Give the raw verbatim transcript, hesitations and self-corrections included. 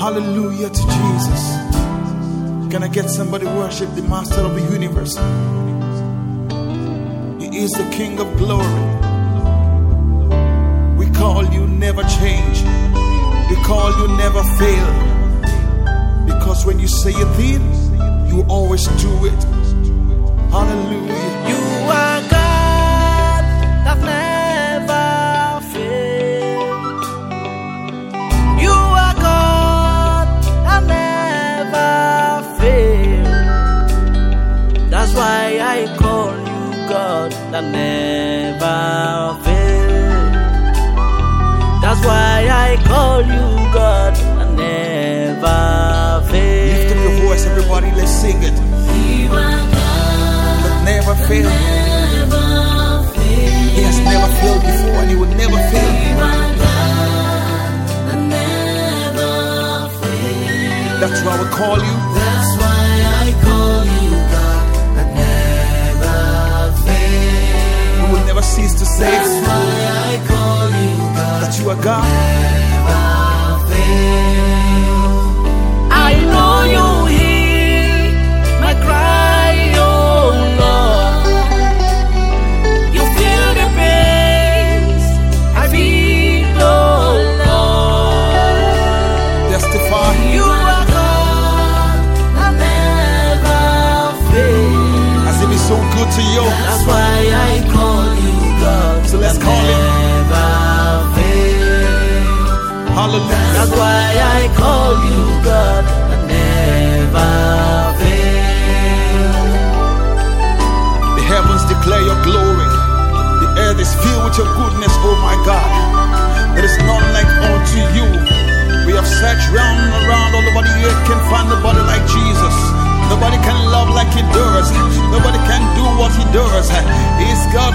Hallelujah to Jesus. Can I get somebody worship the Master of the universe? He is the King of glory. We call you never change. We call you never fail. Because when you say a thing, you always do it. Hallelujah. You are God that never fails. You are God that never fails. That's why I call you God that never fails. That's why I call you God that never fails. Lift up your voice, everybody. Let's sing it. You are God that never failed. never fails. He has never failed before, and he will never fail. You are God that never fails. That's why we call you. That's why I call you God that never fails. You will never cease to say That's why I call you God that you are God. never fails. I know you hear my cry, oh Lord. You feel the pains I feel, oh Lord. Testify. You are God that never fails. As if he's so good to you. That's why I call you God. So let's call him. Never fails. Hallelujah. That's why I call you God that never fails. The heavens declare your glory. The earth is filled with your goodness, oh my God. There is none like unto you. We have searched round and around all over the earth, can find nobody like Jesus. Nobody can love like he does. Nobody can do what he does. He's God.